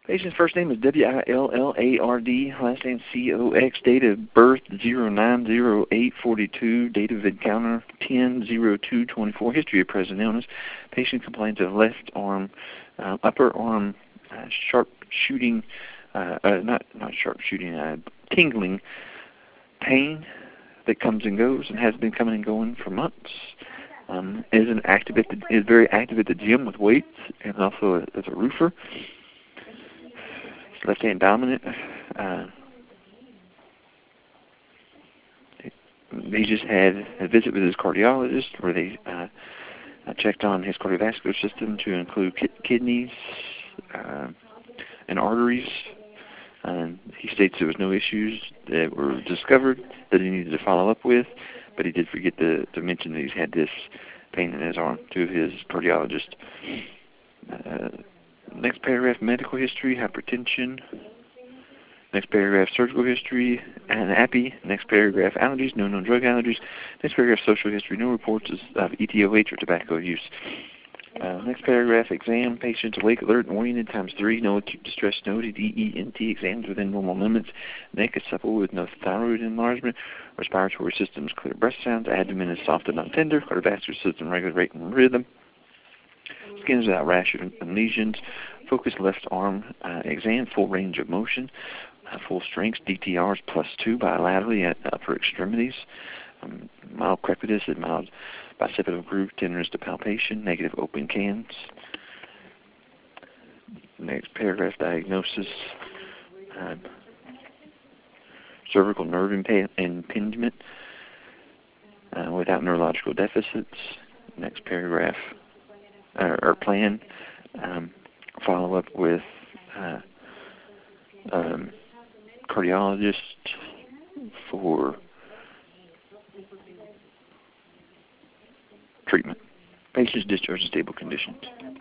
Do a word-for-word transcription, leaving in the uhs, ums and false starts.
Patient's first name is W I L L A R D, last name C O X, date of birth zero nine zero eight forty-two, date of encounter ten oh two twenty-four, history of present illness. Patient complains of left arm, uh, upper arm uh, sharp shooting, uh, uh, not not sharp shooting, uh, tingling pain that comes and goes and has been coming and going for months. Um, is an active at the, is very active at the gym with weights and also a, as a roofer. Left hand dominant. Uh, he just had a visit with his cardiologist where they uh, checked on his cardiovascular system to include ki- kidneys uh, and arteries. And he states there was no issues that were discovered that he needed to follow up with, but he did forget to, to mention that he's had this pain in his arm to his cardiologist. Uh, next paragraph, medical history, hypertension. Next paragraph, surgical history, and happy. Next paragraph, allergies, no known drug allergies. Next paragraph, social history, no reports of E T O H or tobacco use. Uh, next paragraph, exam, patients awake, alert, and oriented, times three, no acute distress noted, E E N T exams within normal limits, neck is supple with no thyroid enlargement, respiratory system is clear, breath sounds, abdomen is soft and not tender, cardiovascular system regular rate and rhythm, skin is without rash and lesions, focused left arm uh, exam, full range of motion, uh, full strength, D T Rs plus two bilaterally at upper extremities, um, mild crepitus and mild bicipital groove, tenderness to palpation, negative open cans. Next paragraph, diagnosis, uh, cervical nerve impa- impingement uh, without neurological deficits. Next paragraph, uh, or plan, um, follow up with uh, um, cardiologist for treatment. Patient's discharged in stable conditions.